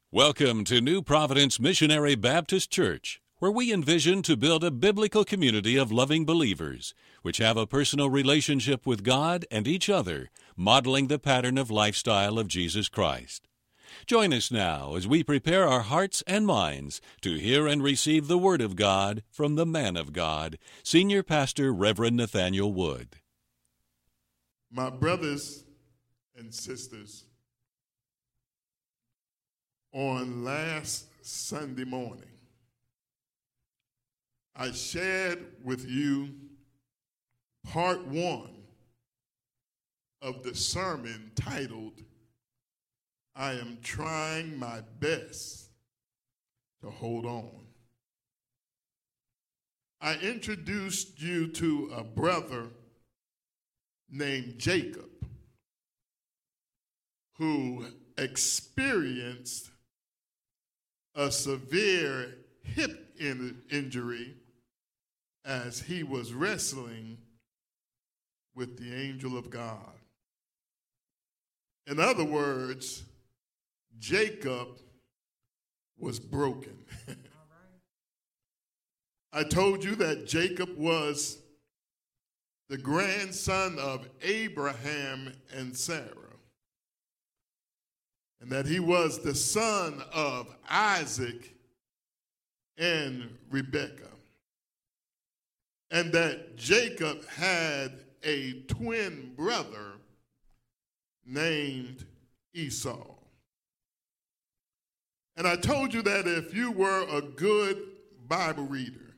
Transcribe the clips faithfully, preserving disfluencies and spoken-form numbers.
Welcome to New Providence Missionary Baptist Church, where we envision to build a biblical community of loving believers, which have a personal relationship with God and each other, modeling the pattern of lifestyle of Jesus Christ. Join us now as we prepare our hearts and minds to hear and receive the Word of God from the man of God, Senior Pastor Reverend Nathaniel Wood. My brothers and sisters, on last Sunday morning, I shared with you part one of the sermon titled, I am trying my best to hold on. I introduced you to a brother named Jacob who experienced a severe hip in- injury as he was wrestling with the angel of God. In other words, Jacob was broken. I told you that Jacob was the grandson of Abraham and Sarah, and that he was the son of Isaac and Rebekah, and that Jacob had a twin brother named Esau. And I told you that if you were a good Bible reader,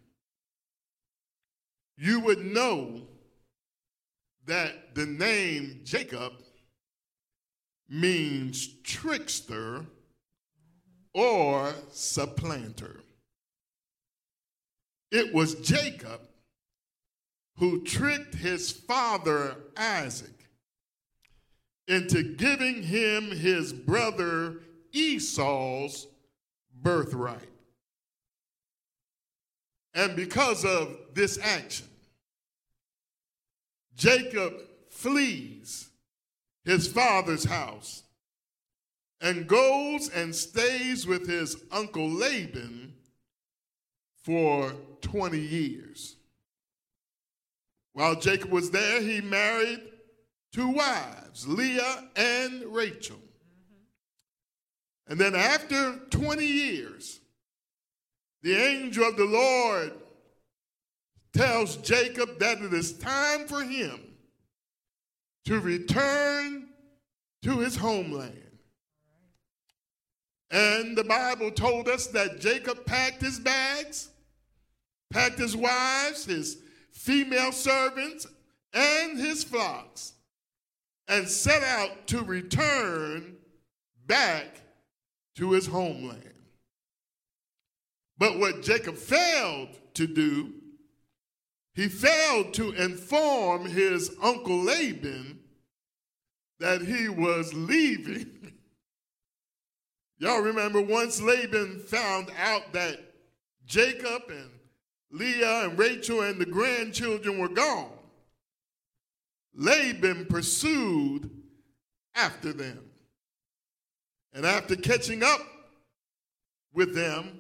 you would know that the name Jacob means trickster or supplanter. It was Jacob who tricked his father Isaac into giving him his brother Esau's birthright. And because of this action, Jacob flees his father's house and goes and stays with his uncle Laban for twenty years. While Jacob was there, he married two wives, Leah and Rachel. And then after twenty years, the angel of the Lord tells Jacob that it is time for him to return to his homeland. And the Bible told us that Jacob packed his bags, packed his wives, his female servants, and his flocks, and set out to return back to his homeland. But what Jacob failed to do, he failed to inform his uncle Laban that he was leaving. Y'all remember once Laban found out that Jacob and Leah and Rachel and the grandchildren were gone, Laban pursued after them. And after catching up with them,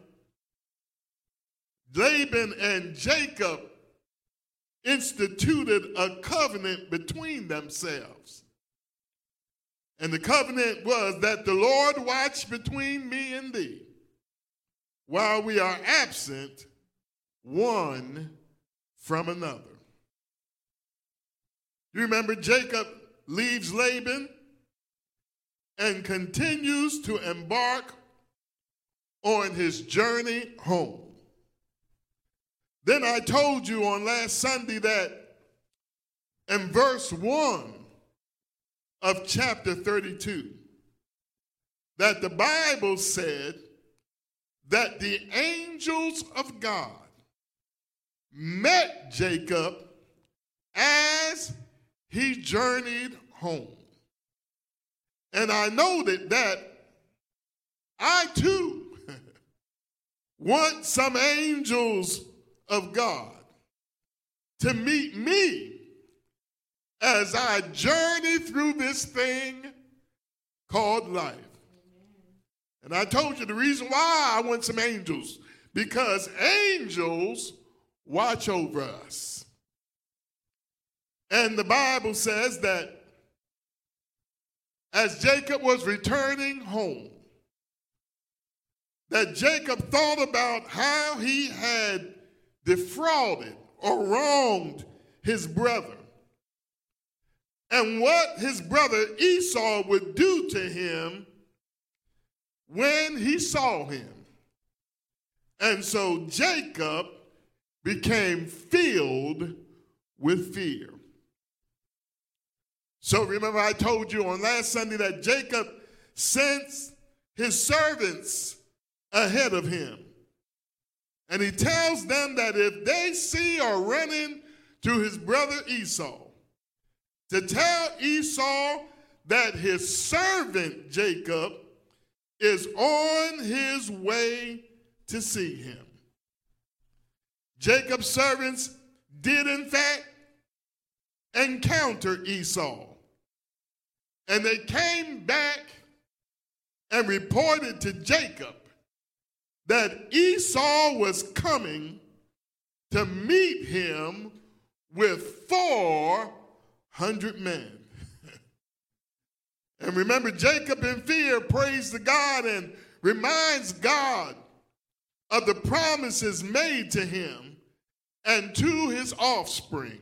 Laban and Jacob instituted a covenant between themselves. And the covenant was that the Lord watch between me and thee while we are absent one from another. You remember Jacob leaves Laban and continues to embark on his journey home. Then I told you on last Sunday that in verse one of chapter thirty-two, that the Bible said that the angels of God met Jacob as he journeyed home. And I noted that I too want some angels of God to meet me as I journey through this thing called life. And I told you the reason why I want some angels, because angels watch over us. And the Bible says that as Jacob was returning home, that Jacob thought about how he had defrauded or wronged his brother, and what his brother Esau would do to him when he saw him. And so Jacob became filled with fear. So remember, I told you on last Sunday that Jacob sent his servants ahead of him. And he tells them that if they see or run into his brother Esau, to tell Esau that his servant Jacob is on his way to see him. Jacob's servants did, in fact, encounter Esau. And they came back and reported to Jacob that Esau was coming to meet him with four hundred men. And remember, Jacob in fear prays to God and reminds God of the promises made to him and to his offspring.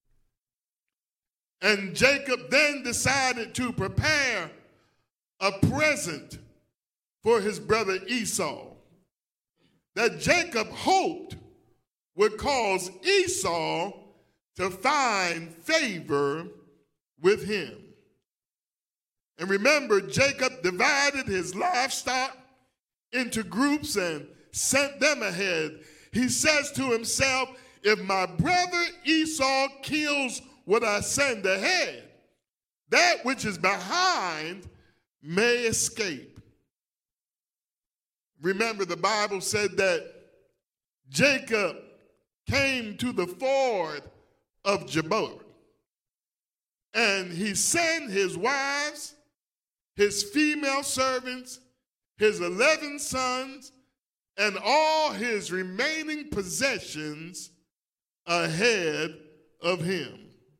And Jacob then decided to prepare a present for his brother Esau that Jacob hoped would cause Esau to find favor with him. And remember, Jacob divided his livestock into groups and sent them ahead. He says to himself, if my brother Esau kills what I send ahead, that which is behind may escape. Remember, the Bible said that Jacob came to the ford of Jabbok, and he sent his wives, his female servants, his eleven sons, and all his remaining possessions ahead of him.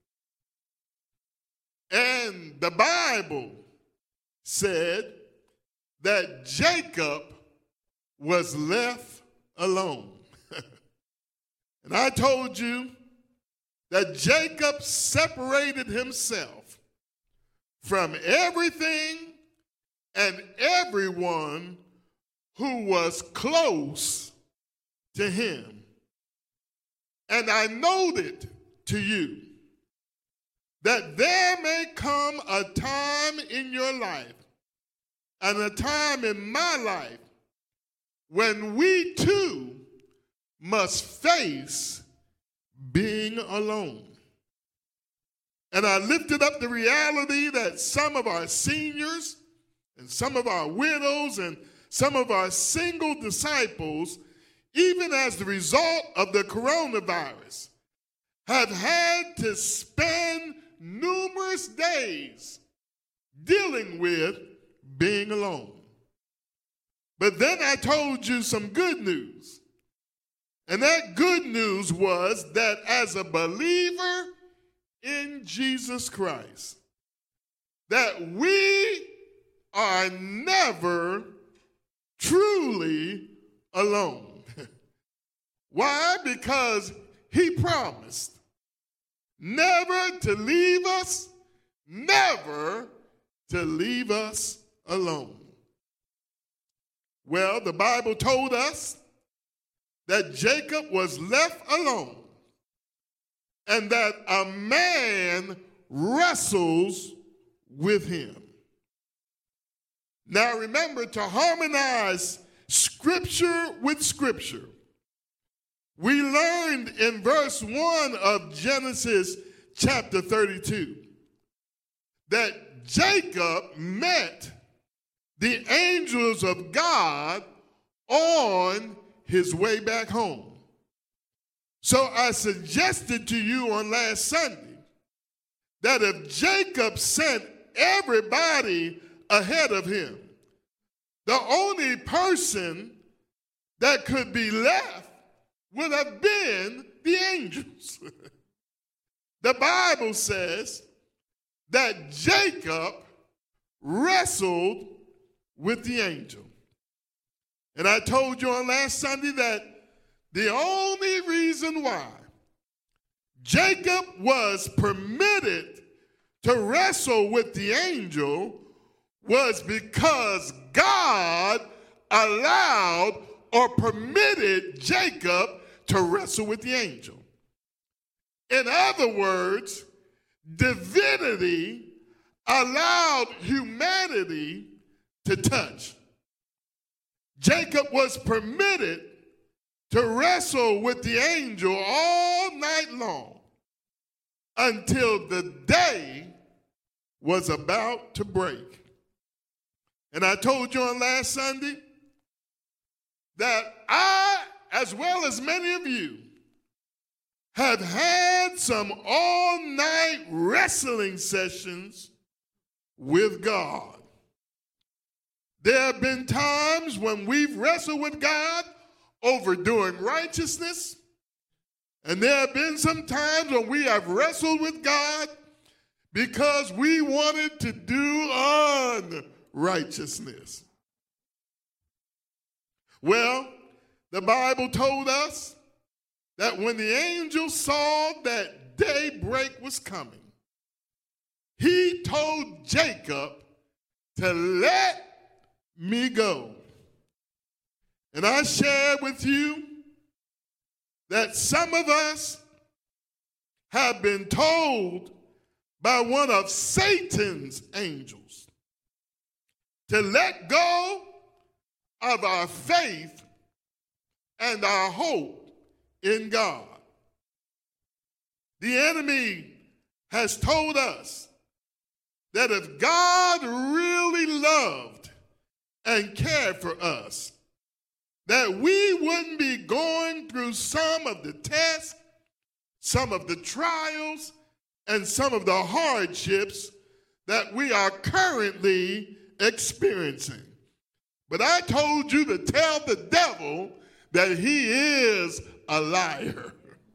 And the Bible said that Jacob was left alone. And I told you that Jacob separated himself from everything and everyone who was close to him. And I noted to you that there may come a time in your life and a time in my life when we too must face being alone. And I lifted up the reality that some of our seniors and some of our widows and some of our single disciples, even as the result of the coronavirus, have had to spend numerous days dealing with being alone. But then I told you some good news. And that good news was that as a believer in Jesus Christ, that we are never truly alone. Why? Because he promised never to leave us, never to leave us alone. Well, the Bible told us that Jacob was left alone and that a man wrestles with him. Now remember, to harmonize scripture with scripture, we learned in verse one of Genesis chapter thirty-two that Jacob met the angels of God on his way back home. So I suggested to you on last Sunday that if Jacob sent everybody ahead of him, the only person that could be left would have been the angels. The Bible says that Jacob wrestled with the angel. And I told you on last Sunday that the only reason why Jacob was permitted to wrestle with the angel was because God allowed or permitted Jacob to wrestle with the angel. In other words, divinity allowed humanity to touch. Jacob was permitted to wrestle with the angel all night long until the day was about to break. And I told you on last Sunday that I, as well as many of you, have had some all-night wrestling sessions with God. There have been times when we've wrestled with God over doing righteousness, and there have been some times when we have wrestled with God because we wanted to do unrighteousness. Well, the Bible told us that when the angel saw that daybreak was coming, he told Jacob to let me go. And I shared with you that some of us have been told by one of Satan's angels to let go of our faith and our hope in God. The enemy has told us that if God really loved and cared for us, that we wouldn't be going through some of the tests, some of the trials, and some of the hardships that we are currently experiencing. But I told you to tell the devil that he is a liar.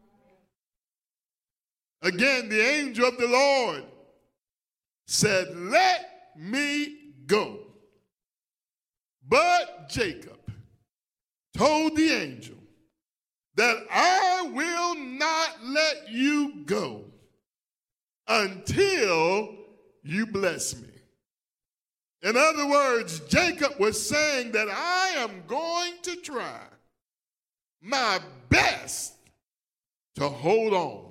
Again, the angel of the Lord said, let me go. But Jacob told the angel that I will not let you go until you bless me. In other words, Jacob was saying that I am going to try my best to hold on.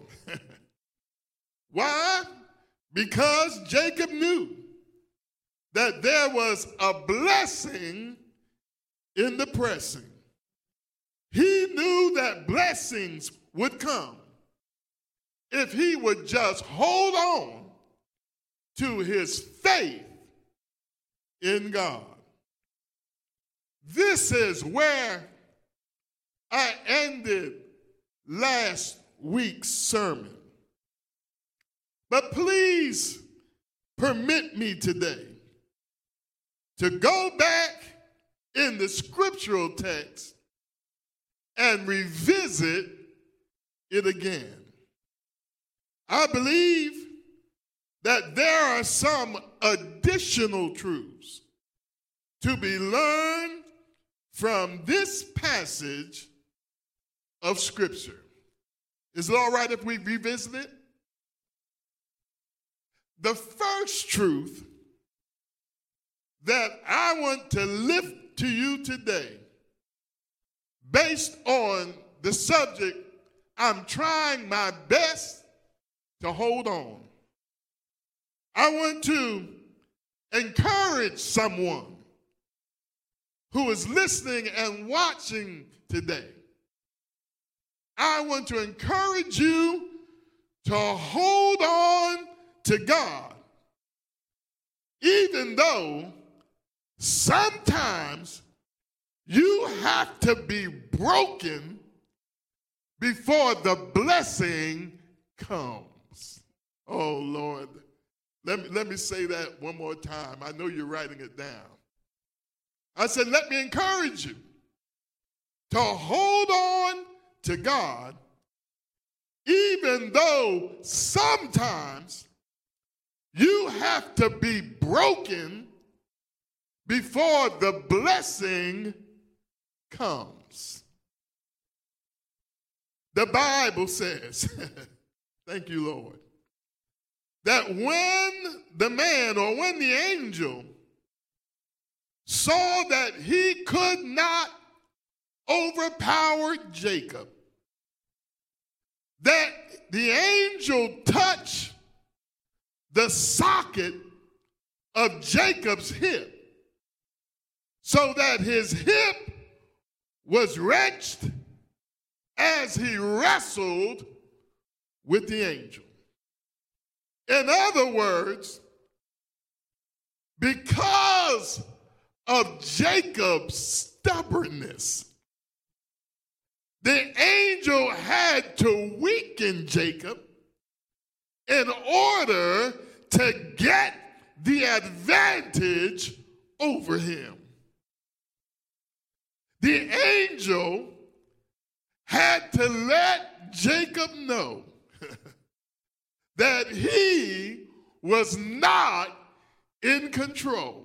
Why? Because Jacob knew that there was a blessing in the pressing. He knew that blessings would come if he would just hold on to his faith in God. This is where I ended last week's sermon. But please permit me today to go back in the scriptural text and revisit it again. I believe that there are some additional truths to be learned from this passage of Scripture. Is it all right if we revisit it? The first truth that I want to lift to you today, based on the subject, I'm trying my best to hold on. I want to encourage someone who is listening and watching today. I want to encourage you to hold on to God, even though sometimes you have to be broken before the blessing comes. Oh, Lord. Let me, let me say that one more time. I know you're writing it down. I said, let me encourage you to hold on to God, even though sometimes you have to be broken before the blessing comes. The Bible says, thank you, Lord, that when the man or when the angel saw that he could not overpower Jacob, that the angel touched the socket of Jacob's hip so that his hip was wrenched as he wrestled with the angel. In other words, because of Jacob's stubbornness, the angel had to weaken Jacob in order to get the advantage over him. The angel had to let Jacob know that he was not in control.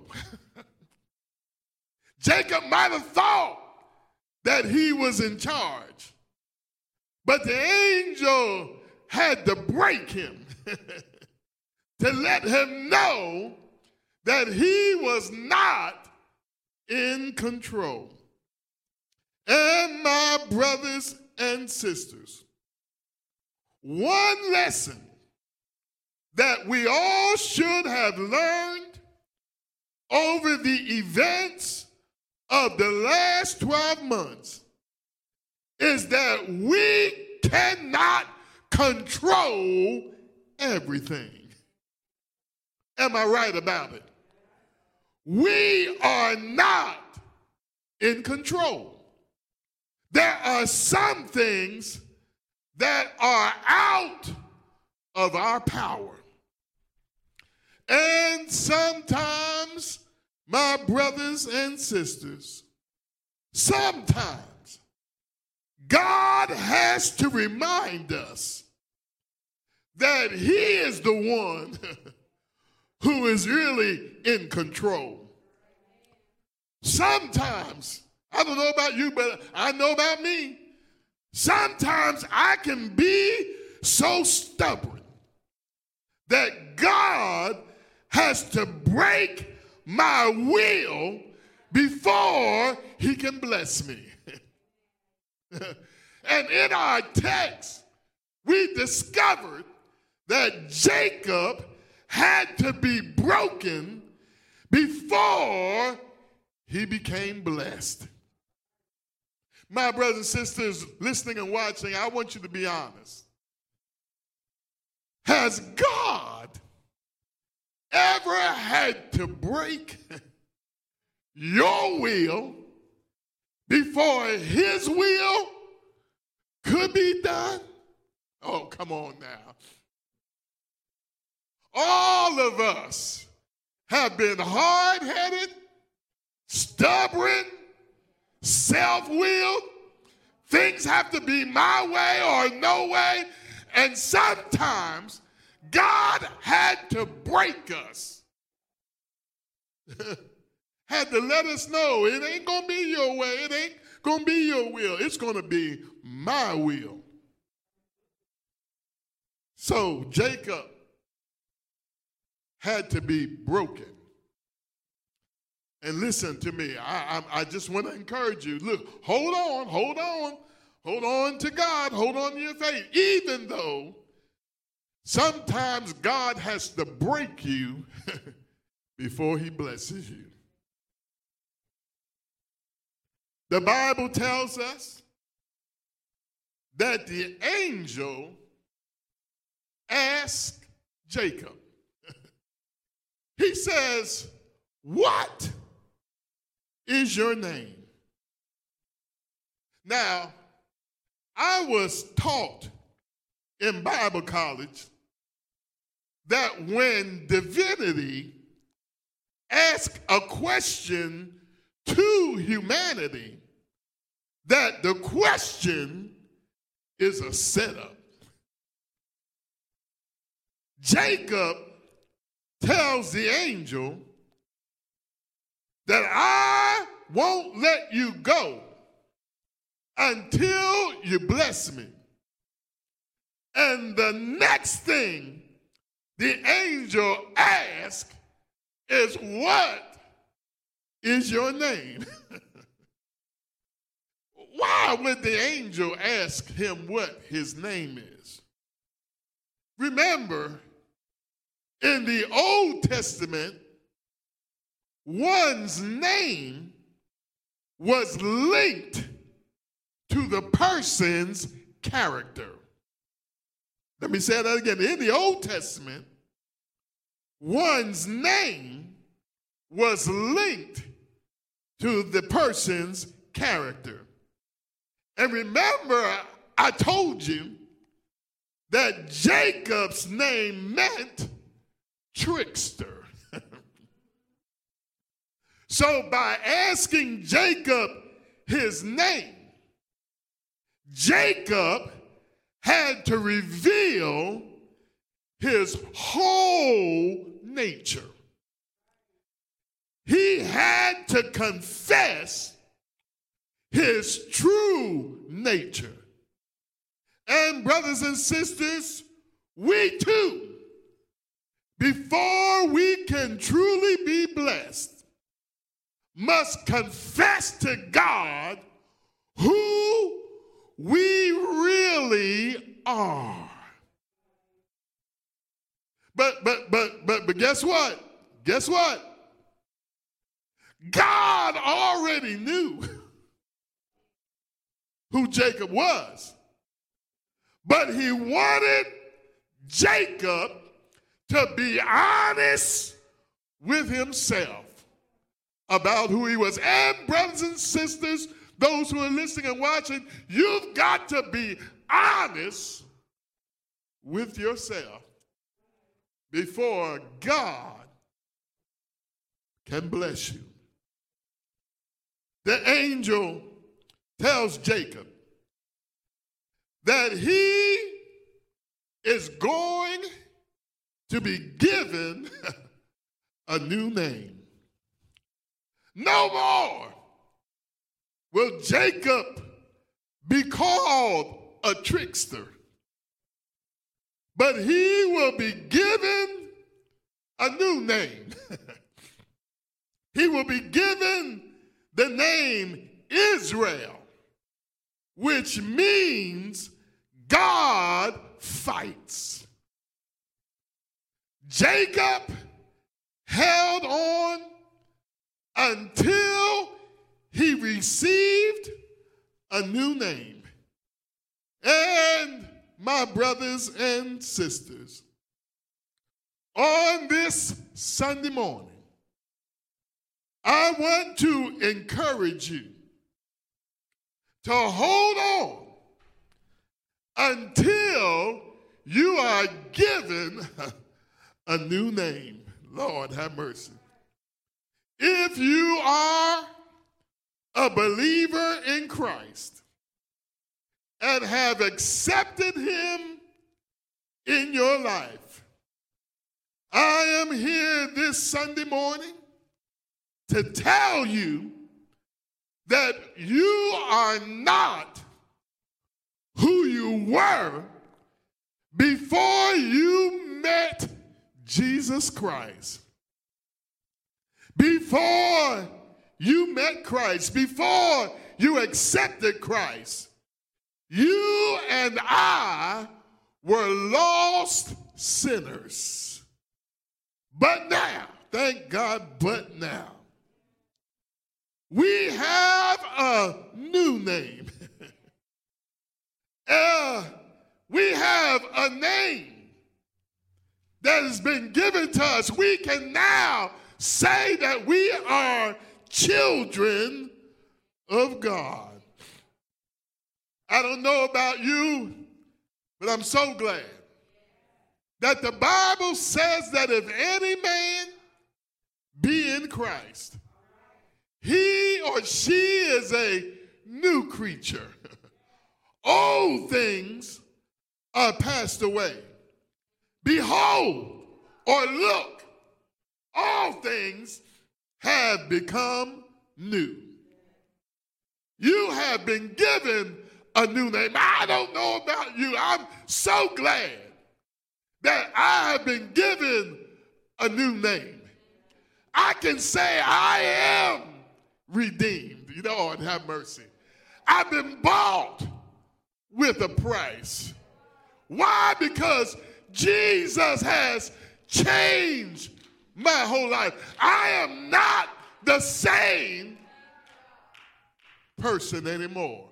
Jacob might have thought that he was in charge, but the angel had to break him to let him know that he was not in control. And my brothers and sisters, one lesson that we all should have learned over the events of the last twelve months is that we cannot control everything. Am I right about it? We are not in control. There are some things that are out of our power. And sometimes, my brothers and sisters, sometimes God has to remind us that he is the one who is really in control. Sometimes, I don't know about you, but I know about me, sometimes I can be so stubborn that God has to break my will before he can bless me. And in our text, we discovered that Jacob had to be broken before he became blessed. My brothers and sisters listening and watching, I want you to be honest. Has God ever had to break your will before his will could be done? Oh, come on now. All of us have been hard-headed, stubborn, self-willed. Things have to be my way or no way. And sometimes God had to break us. Had to let us know it ain't going to be your way. It ain't going to be your will. It's going to be my will. So Jacob had to be broken. And listen to me. I, I, I just want to encourage you. Look, hold on, hold on. Hold on to God. Hold on to your faith. Even though sometimes God has to break you before he blesses you. The Bible tells us that the angel asked Jacob. He says, "What is your name?" Now, I was taught in Bible college that when divinity asks a question to humanity that the question is a setup. Jacob tells the angel that I won't let you go until you bless me. And the next thing the angel asks is, what is your name? Why would the angel ask him what his name is? Remember, in the Old Testament, one's name was linked to the person's character. Let me say that again. In the Old Testament, one's name was linked to the person's character. And remember, I told you that Jacob's name meant trickster. So by asking Jacob his name, Jacob had to reveal his whole nature. He had to confess his true nature. And brothers and sisters, we too, before we can truly be blessed, must confess to God who we really are. But but but but but guess what? Guess what? God already knew who Jacob was. But he wanted Jacob to be honest with himself about who he was. And brothers and sisters, those who are listening and watching, you've got to be honest with yourself before God can bless you. The angel tells Jacob that he is going to be given a new name. No more will Jacob be called a trickster, but he will be given a new name. He will be given the name Israel, which means God fights. Jacob held on until he received a new name. And my brothers and sisters, on this Sunday morning, I want to encourage you to hold on until you are given a new name. Lord, have mercy. If you are a believer in Christ and have accepted him in your life, I am here this Sunday morning to tell you that you are not who you were before you met Jesus Christ. Before you met Christ, before you accepted Christ, you and I were lost sinners. But now, thank God, but now, we have a new name. uh, we have a name that has been given to us. We can now say that we are children of God. I don't know about you, but I'm so glad that the Bible says that if any man be in Christ, he or she is a new creature. Old things are passed away. Behold, or look, all things have become new. You have been given a new name. I don't know about you. I'm so glad that I have been given a new name. I can say I am redeemed. You know, Lord, have mercy. I've been bought with a price. Why? Because Jesus has changed my whole life. I am not the same person anymore.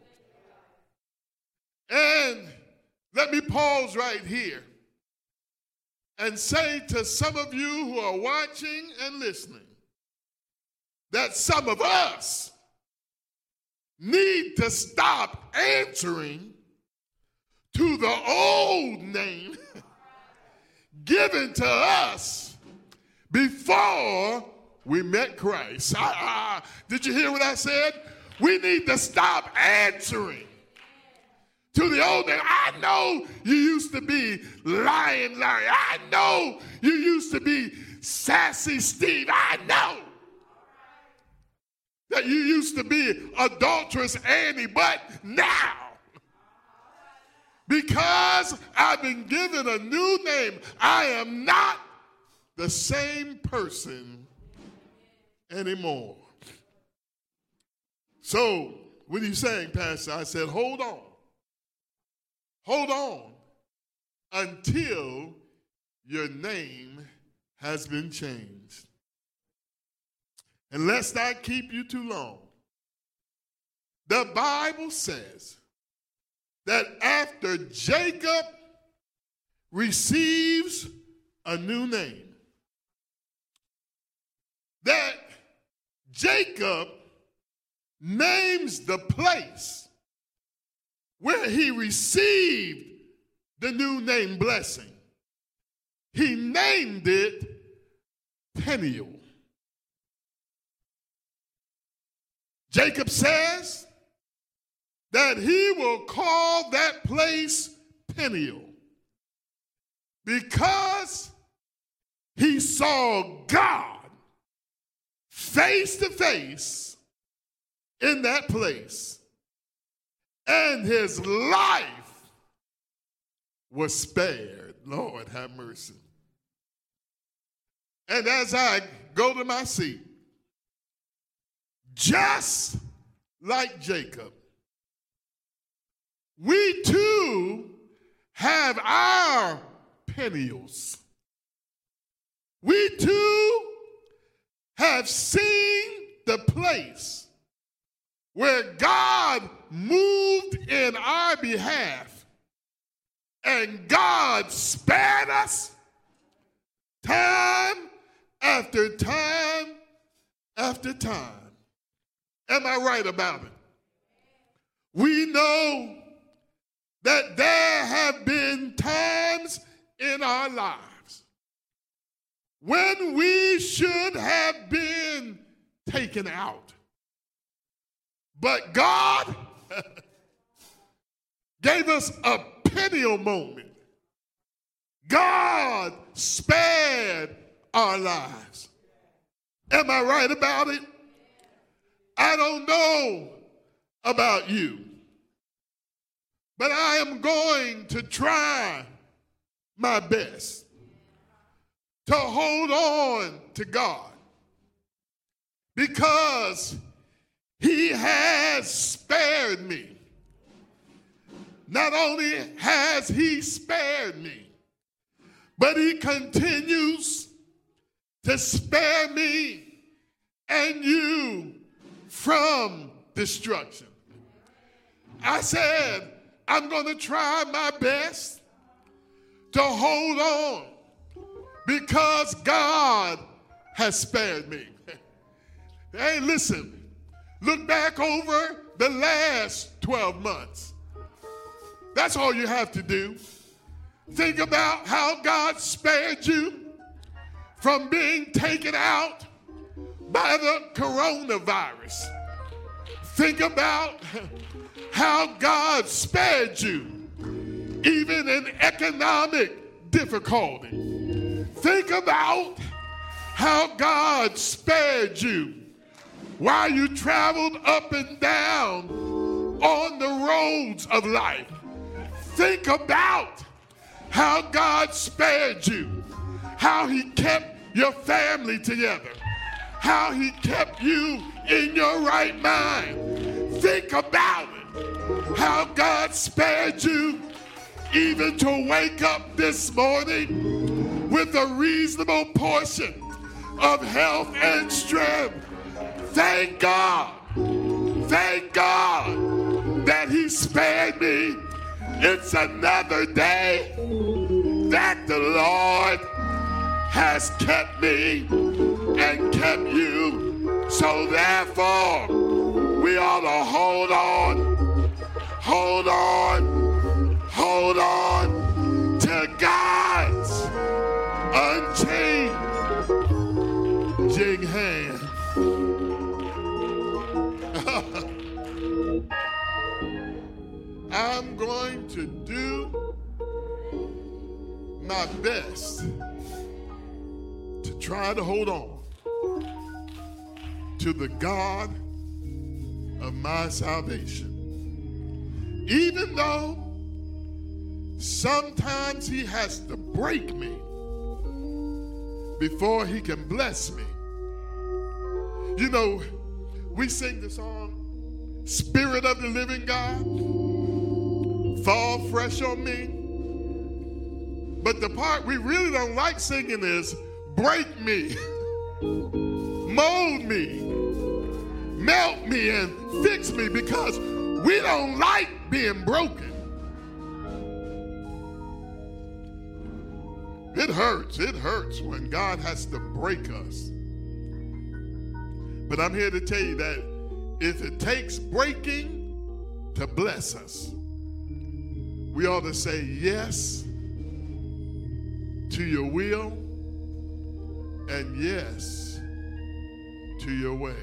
And let me pause right here and say to some of you who are watching and listening that some of us need to stop answering to the old name given to us before we met Christ. I, I, did you hear what I said? We need to stop answering to the old name. I know you used to be Lion Larry. I know you used to be Sassy Steve. I know that you used to be Adulterous Annie, but now, because I've been given a new name, I am not the same person anymore. So, what are you saying, Pastor? I said, hold on. Hold on until your name has been changed. And let's not keep you too long. The Bible says that after Jacob receives a new name, that Jacob names the place where he received the new name blessing. He named it Peniel. Jacob says that he will call that place Peniel because he saw God face to face in that place, and his life was spared. Lord, have mercy. And as I go to my seat, just like Jacob, we too have our Peniels. We too have seen the place where God moved in our behalf and God spared us time after time after time. Am I right about it? We know that there have been times in our lives when we should have been taken out. But God gave us a Peniel moment. God spared our lives. Am I right about it? I don't know about you, but I am going to try my best to hold on to God because He has spared me. Not only has He spared me, but He continues to spare me and you from destruction. I said, I'm going to try my best to hold on because God has spared me. Hey, listen, look back over the last twelve months. That's all you have to do. Think about how God spared you from being taken out by the coronavirus. Think about how God spared you, even in economic difficulty. Think about how God spared you while you traveled up and down on the roads of life. Think about how God spared you, how he kept your family together, how he kept you in your right mind. Think about it, how God spared you even to wake up this morning with a reasonable portion of health and strength. Thank God, thank God that he spared me. It's another day that the Lord has kept me and kept you. So therefore, we ought to hold on, hold on, hold on to God's unchanging hand. I'm going to do my best to try to hold on to the God of my salvation. Even though sometimes he has to break me before he can bless me. You know, we sing the song, Spirit of the Living God, fall fresh on me. But the part we really don't like singing is, break me, mold me, melt me, and fix me, because we don't like being broken. It hurts, it hurts when God has to break us. But I'm here to tell you that if it takes breaking to bless us, we ought to say yes to your will and yes to your way.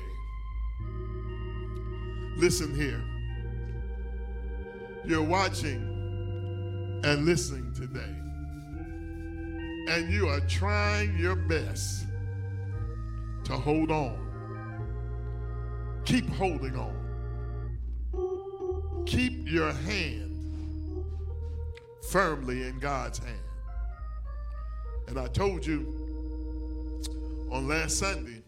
Listen here. You're watching and listening today, and you are trying your best to hold on. Keep holding on. Keep your hand firmly in God's hand. And I told you on last Sunday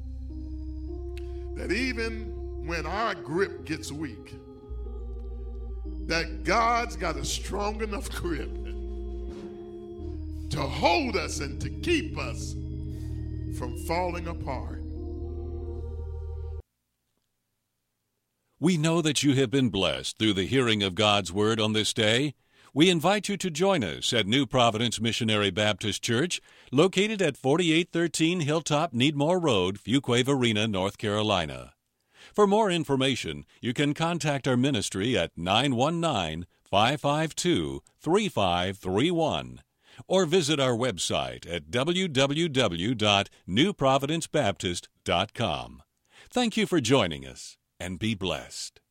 that even when our grip gets weak, that God's got a strong enough grip to hold us and to keep us from falling apart. We know that you have been blessed through the hearing of God's Word on this day. We invite you to join us at New Providence Missionary Baptist Church, located at forty-eight thirteen Hilltop Needmore Road, Fuquay Varina, North Carolina. For more information, you can contact our ministry at nine one nine, five five two, three five three one or visit our website at w w w dot new providence baptist dot com. Thank you for joining us, and be blessed.